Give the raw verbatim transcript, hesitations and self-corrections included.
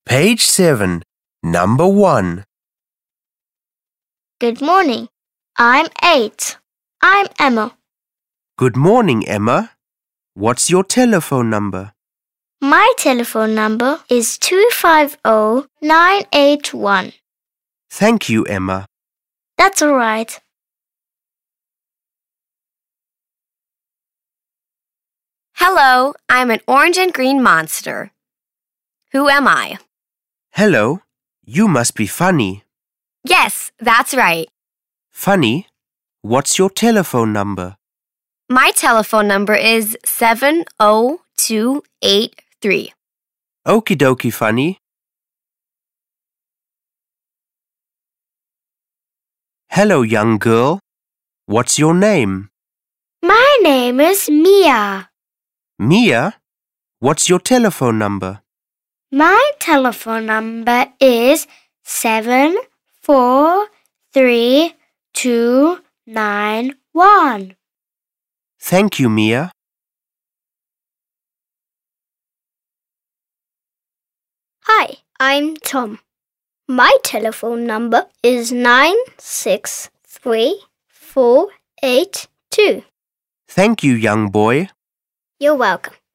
Page seven, number one. Good morning. I'm eight. I'm Emma. Good morning, Emma. What's your telephone number? My telephone number is two five zero, nine eight one. Thank you, Emma. That's all right. Hello, I'm an orange and green monster. Who am I? Hello, you must be Funny. Yes, that's right. Funny, what's your telephone number? My telephone number is seven zero two eight three. Okie dokie, Funny. Hello, young girl. What's your name? My name is Mia. Mia, what's your telephone number? My telephone number is seven four three two nine one. Thank you, Mia. Hi, I'm Tom. My telephone number is nine six three four eight two. Thank you, young boy. You're welcome.